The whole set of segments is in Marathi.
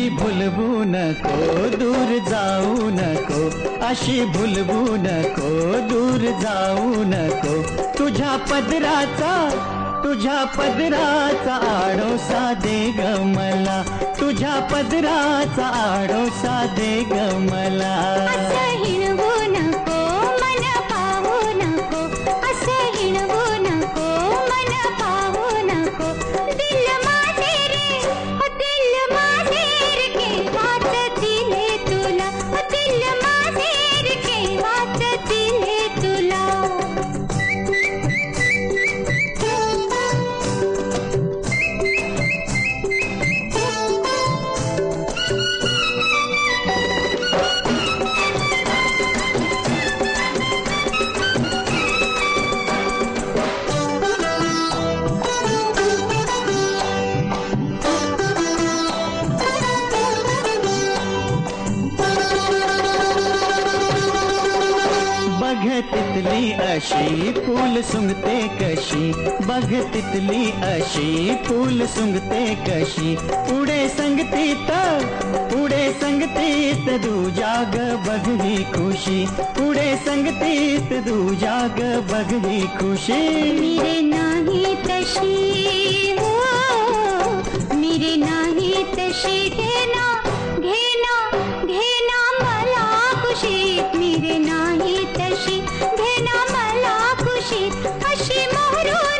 अशी भुलवू नको, दूर जाऊ नको, अशी भुलवू नको, दूर जाऊ नको. तुझ्या पदराचा आडोसा दे ग मला, तुझ्या पदराचा आडोसा दे ग मला. असं हिणवू नको, मन पाहू नको, असं हिणवू नको, मन पाहू नको. दिल माझे रे, दिल माझे रे, केव्हाच दिले तुला, दिल माझे रे, केव्हाच दिले तुला. बघ तितली अशी फूल सुंगते कशी, बघ तितली अशी फूल सुंगते कशी. पुढे संगतीत दूजा ग बघ ही खुशी, पुढे संगतीत दूजा ग बघ ही खुशी. मेरे नाही तशी हो, मेरे नाही तशी घेना घेना घेना मला खुशी, मेरे नाही तशी घेना मला खुशी. अशी मोहरून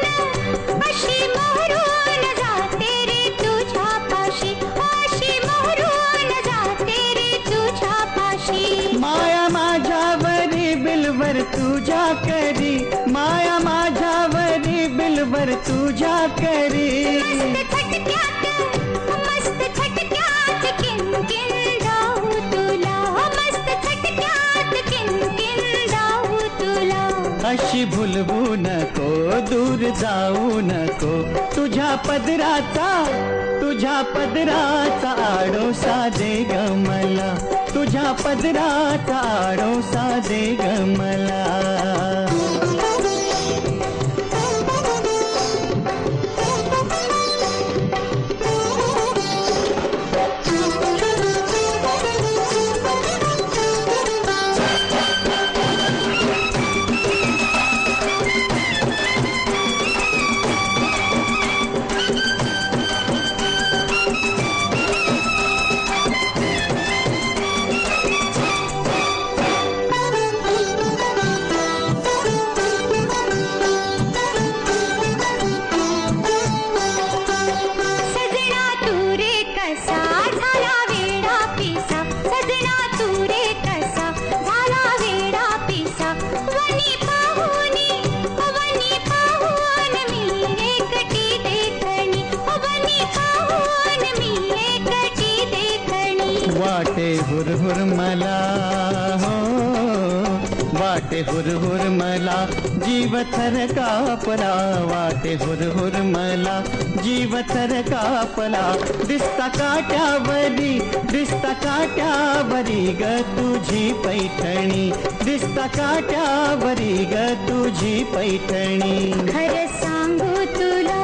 जाते रे तुझ्या पाशी, अशी मोहरून जाते रे तुझ्या पाशी. माया माझ्यावरी बिलवर तुझ्या करी, माया माझ्यावरी बिलवर तुझ्या करी. मस्त छटक्यात किणकिण जाऊ तुला, मस्त छटक्यात किणकिण जाऊ तुला. अशी भुलवू नको, दूर जाऊ नको, तुझ्या पदराचा आडोसा दे ग मला, तुझ्या पदराचा आडोसा दे ग मला. वाटे हुरहुर मला हो, वाटे हुरहुर मला, जीव थर कापला. वाटे हुरहुर मला, जीव थर कापला. दिसता काट्यावरी ग तुझी पैठणी, दिसता काट्यावरी ग तुझी पैठणी. खरं सांगू तुला,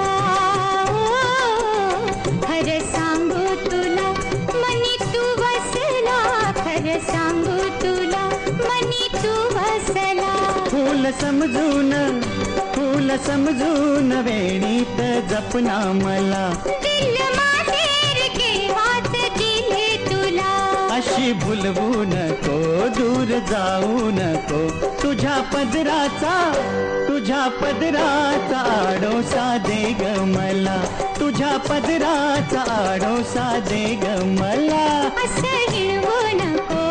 खरं सांगू तुला, मनी तू बसला, खरं सांगू तुला, मनी तू बसला. फूल समजून वेणीत जपना मला, दिल माझे रे केव्हाच दिले तुला. अशी भुलवू नको, दूर जाऊ नको, तुझ्या पदराचा आडोसा दे ग मला, तुझ्या पदराचा आडोसा दे ग मला. असं हिणवू नको,